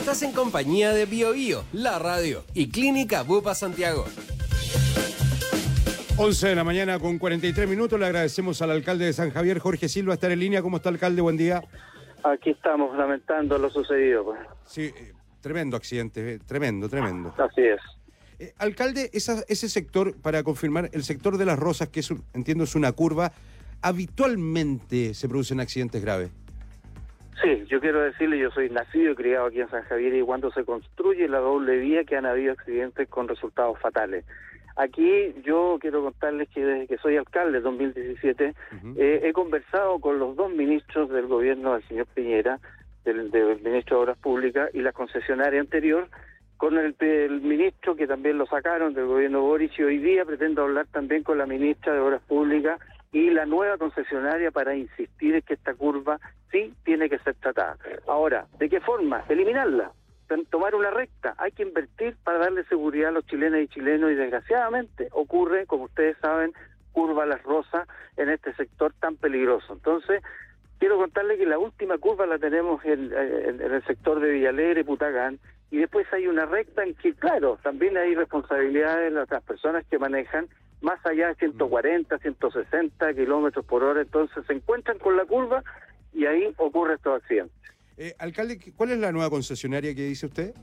Estás en compañía de BioBio, la radio y Clínica Bupa Santiago. 11 de la mañana con 43 minutos. Le agradecemos al alcalde de San Javier, Jorge Silva, estar en línea. ¿Cómo está, alcalde? Buen día. Aquí estamos lamentando lo sucedido, pues. Sí, tremendo accidente, tremendo. Así es. Alcalde, ese sector, para confirmar, el sector de Las Rosas, que entiendo es una curva, habitualmente se producen accidentes graves. Sí, yo quiero decirle, yo soy nacido y criado aquí en San Javier, y cuando se construye la doble vía que han habido accidentes con resultados fatales. Aquí yo quiero contarles que desde que soy alcalde en 2017 he conversado con los dos ministros del gobierno del señor Piñera, del ministro de Obras Públicas, y la concesionaria anterior, con el ministro que también lo sacaron del gobierno Boric, y hoy día pretendo hablar también con la ministra de Obras Públicas y la nueva concesionaria para insistir en que esta curva sí tiene que ser tratada. Ahora, ¿de qué forma? Eliminarla, tomar una recta. Hay que invertir para darle seguridad a los chilenas y chilenos, y desgraciadamente ocurre, como ustedes saben, curva Las Rosas en este sector tan peligroso. Entonces, quiero contarle que la última curva la tenemos en el sector de Villalegre, Putagán, y después hay una recta en que, claro, también hay responsabilidades de las personas que manejan más allá de 140, 160 kilómetros por hora. Entonces se encuentran con la curva y ahí ocurre estos accidentes. Alcalde, ¿cuál es la nueva concesionaria que dice usted?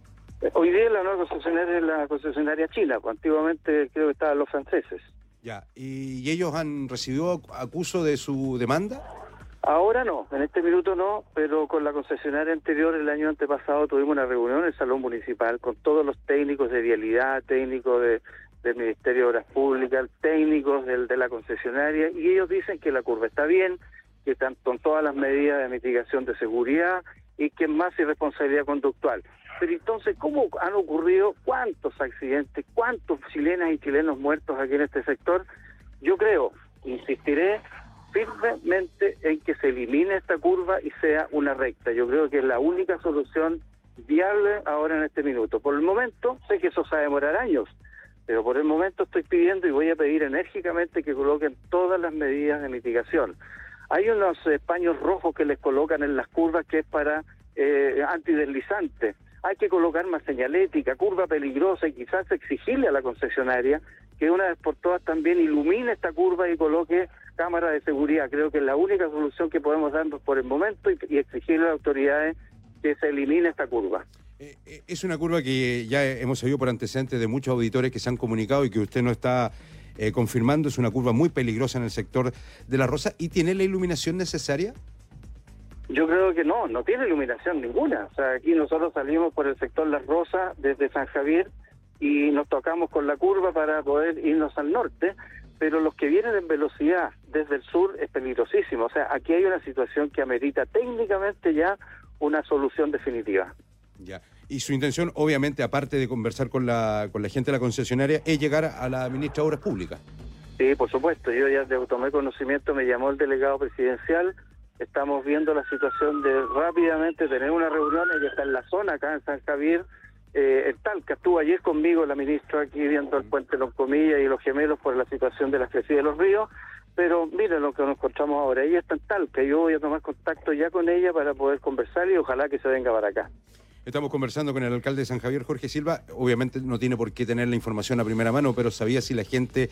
Hoy día la nueva concesionaria es la concesionaria china, pues antiguamente creo que estaban los franceses. Ya, ¿y ellos han recibido acuso de su demanda? Ahora no, en este minuto no, pero con la concesionaria anterior, el año antepasado, tuvimos una reunión en el Salón Municipal con todos los técnicos de vialidad, técnicos del Ministerio de Obras Públicas, técnicos de la concesionaria, y ellos dicen que la curva está bien, que están con todas las medidas de mitigación de seguridad y que es más irresponsabilidad conductual. Pero entonces, ¿cómo han ocurrido cuántos accidentes, cuántos chilenas y chilenos muertos aquí en este sector? Yo creo, insistiré firmemente en que se elimine esta curva y sea una recta. Yo creo que es la única solución viable ahora en este minuto. Por el momento, sé que eso se va a demorar años, pero por el momento estoy pidiendo y voy a pedir enérgicamente que coloquen todas las medidas de mitigación. Hay unos paños rojos que les colocan en las curvas que es para antideslizante. Hay que colocar más señalética, curva peligrosa, y quizás exigirle a la concesionaria que una vez por todas también ilumine esta curva y coloque cámaras de seguridad. Creo que es la única solución que podemos dar por el momento, y exigirle a las autoridades que se elimine esta curva. Es una curva que ya hemos sabido por antecedentes de muchos auditores que se han comunicado y que usted no está confirmando. Es una curva muy peligrosa en el sector de La Rosa. ¿Y tiene la iluminación necesaria? Yo creo que no tiene iluminación ninguna. O sea, aquí nosotros salimos por el sector Las Rosas desde San Javier y nos tocamos con la curva para poder irnos al norte, pero los que vienen en velocidad desde el sur es peligrosísimo. O sea, aquí hay una situación que amerita técnicamente ya una solución definitiva. Ya. Y su intención, obviamente, aparte de conversar con la gente de la concesionaria, es llegar a la ministra de Obras Públicas. Sí, por supuesto. Yo ya tomé conocimiento, me llamó el delegado presidencial. Estamos viendo la situación de rápidamente tener una reunión. Ella está en la zona, acá en San Javier, en Talca. Estuvo ayer conmigo la ministra aquí viendo el puente Loncomilla y los gemelos por la situación de las crecidas de los ríos. Pero miren lo que nos encontramos ahora. Ella está en Talca. Yo voy a tomar contacto ya con ella para poder conversar y ojalá que se venga para acá. Estamos conversando con el alcalde de San Javier, Jorge Silva. Obviamente no tiene por qué tener la información a primera mano, pero ¿sabía si la gente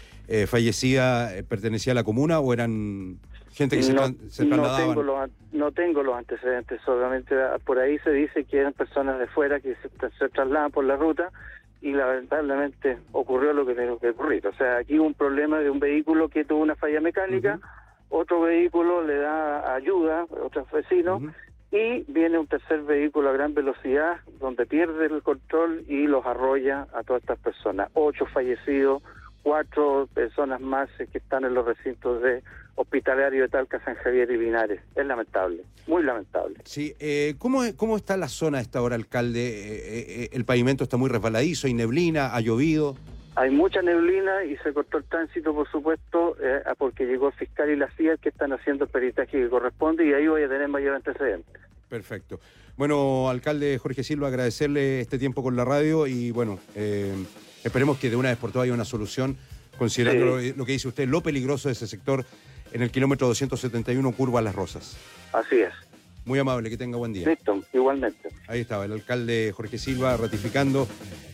fallecida pertenecía a la comuna o eran gente que se trasladaban? No tengo los antecedentes, solamente por ahí se dice que eran personas de fuera que se trasladan por la ruta, y lamentablemente ocurrió lo que tenía que ocurrir. O sea, aquí hubo un problema de un vehículo que tuvo una falla mecánica, otro vehículo le da ayuda, otros vecinos, y viene un tercer vehículo a gran velocidad donde pierde el control y los arrolla a todas estas personas. 8 fallecidos, 4 personas más que están en los recintos de hospitalarios de Talca, San Javier y Linares. Es lamentable, muy lamentable. Sí, ¿cómo está la zona a esta hora, alcalde? El pavimento está muy resbaladizo, hay neblina, ha llovido. Hay mucha neblina y se cortó el tránsito, por supuesto, porque llegó el fiscal y la CIA que están haciendo el peritaje que corresponde, y ahí voy a tener mayor antecedente. Perfecto. Bueno, alcalde Jorge Silva, agradecerle este tiempo con la radio y bueno, esperemos que de una vez por todas haya una solución, considerando lo que dice usted, lo peligroso de ese sector en el kilómetro 271, curva Las Rosas. Así es. Muy amable, que tenga buen día. Listo, igualmente. Ahí estaba el alcalde Jorge Silva ratificando